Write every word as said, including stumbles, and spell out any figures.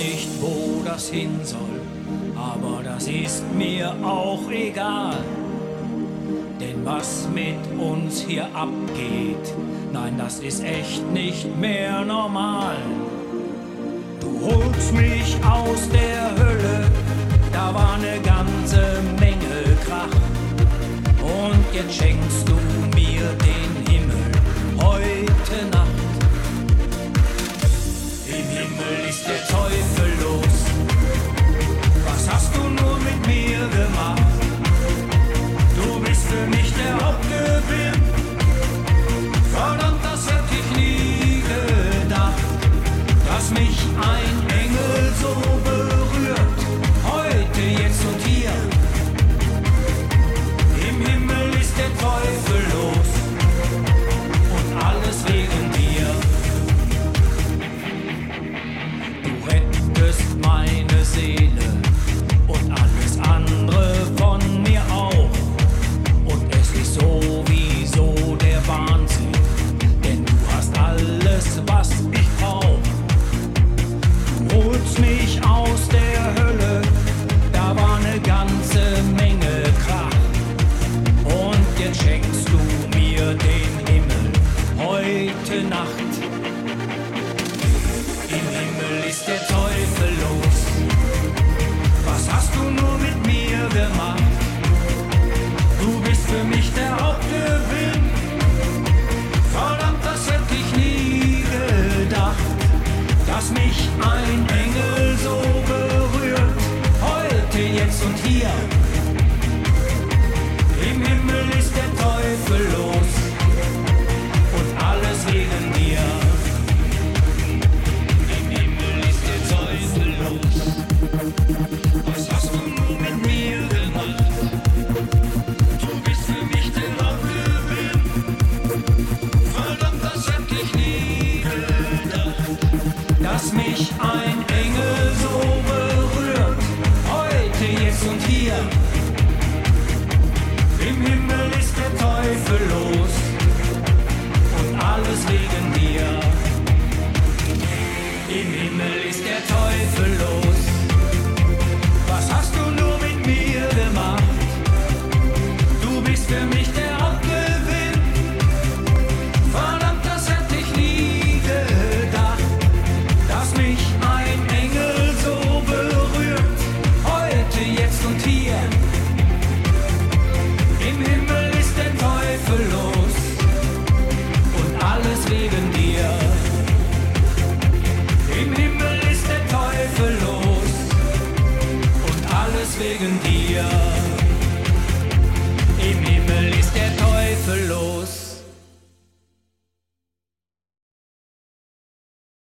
nicht, wo das hin soll, aber das ist mir auch egal. Denn was mit uns hier abgeht, nein, das ist echt nicht mehr normal. Du holst mich aus der Hölle, da war ne ganze Menge Krach. Und jetzt schenkst du mir den Himmel heute Nacht. Im Himmel ist der Teufel los. Was hast du nur mit mir gemacht? Du bist für mich der Hauptgewinn. Verdammt, das hätte ich nie gedacht, dass mich ein Engel so berührt. Heute, jetzt und hier. Im Himmel ist der Teufel los. Und alles wegen dir. Du rettest meine Seele und alles andere von mir auch. Und es ist sowieso der Wahnsinn, denn du hast alles, was ich brauch. Du holst mich aus der Hölle, da war ne ganze Menge Krach. Und jetzt schenkst du mir den Himmel heute Nacht. Im Himmel ist der Teufel los. Was hast du nur mit mir gemacht? Du bist für mich der Hauptgewinn. Verdammt, das hätte ich nie gedacht, dass mich ein Engel so berührt. Heute, jetzt und hier. Im Himmel ist der Teufel los. Und alles wegen dir. Im Himmel ist der Teufel los. Was hast du nur mit mir gemacht? Du bist für mich der Hauptgewinn. Verdammt, das hätte ich nie gedacht, dass mich ein Engel so berührt. Heute, jetzt und hier. Im Himmel ist der Teufel los. Und alles wegen dir. Im Himmel ist der Teufel los. Was hast du nur mit mir gemacht? Du bist für mich der Hauptgewinn. Verdammt, das hätte ich nie gedacht, dass mich ein Engel so berührt. Heute, jetzt und hier. Im Himmel ist der Teufel los. Und alles wegen dir. Im Himmel ist der Teufel los. Und alles wegen dir. Im Himmel ist der